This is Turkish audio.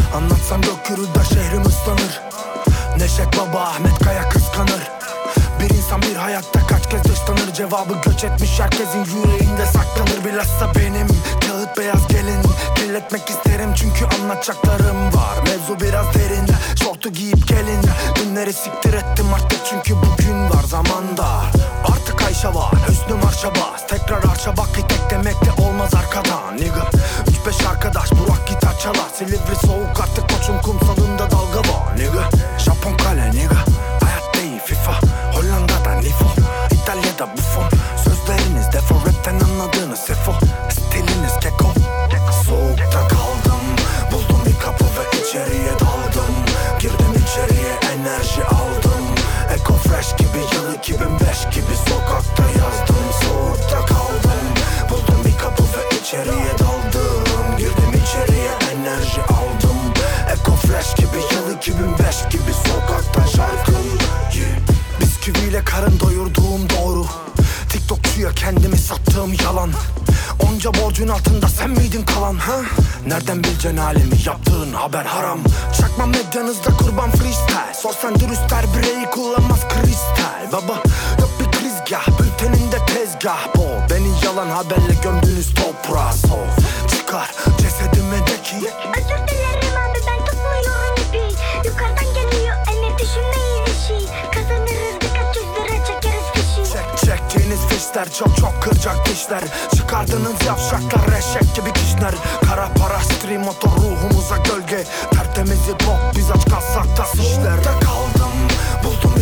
Anlatsam dök yürüder şehrim ıslanır. Neşet Baba, Ahmet Kaya kıskanır. Bir insan bir hayatta kaç kez dışlanır? Cevabı göç etmiş herkesin yüreğinde saklanır. Bilhassa benim kağıt beyaz gelin. Kirletmek isterim çünkü anlatacaklarım var. Mevzu biraz derin, şortu giyip gelin. Günleri siktir ettim artık çünkü bugün var zamanda. Artık Ayşe var, Hüsnü marşa bas. Tekrar arşa bak, tek demekle olmaz arkadan nigga. 3-5 arkadaş Burak gitar çalar. Silivri soğuk artık koçun kumsalında dalga var nigga. Japon kale nigga, hayat değil FIFA. Hollanda'da Nifo, İtalya'da Buffon. Sözleriniz defo, rapten anladığınız sefo. Stiliniz keko. Soğukta kaldım, buldum bir kapı ve içeriye daldım. Girdim içeriye, enerji aldım. Eco fresh gibi, yıl 2005 gibi sokakta yazdım. Soğukta kaldım, buldum bir kapı ve içeriye daldım. Girdim içeriye, enerji aldım. Eco fresh gibi, yıl 2005 gibi sokakta şarkım. Bisküviyle karın doyurduğum doğru. TikTokçuya kendimi sattığım yalan. Onca borcun altında sen miydin kalan ha? Nereden bileceksin halimi, yaptığın haber haram. Çakma medyanızda kurban freestyle. Sorsan dürüstler bireyi kullanmaz kristal. Baba yok bir krizgah, bülteninde tezgah bol. Beni yalan haberle gömdünüz toprağa sol. Çıkar cesedime de ki özür dilerim abi, ben tutmuyorum ipi. Yukarıdan geliyor emir, düşünmeyin işi. Kazanırız birkaç yüz lira, çekeriz fişi. Çektiğiniz fişler çok kıracak dişler. Çıkardığınız yavşaklar eşek gibi kişner. Kara para stream motor ruhumuza gölge. Tertemiz hip hop biz aç kalsak da şişler. Soğukta kaldım, buldum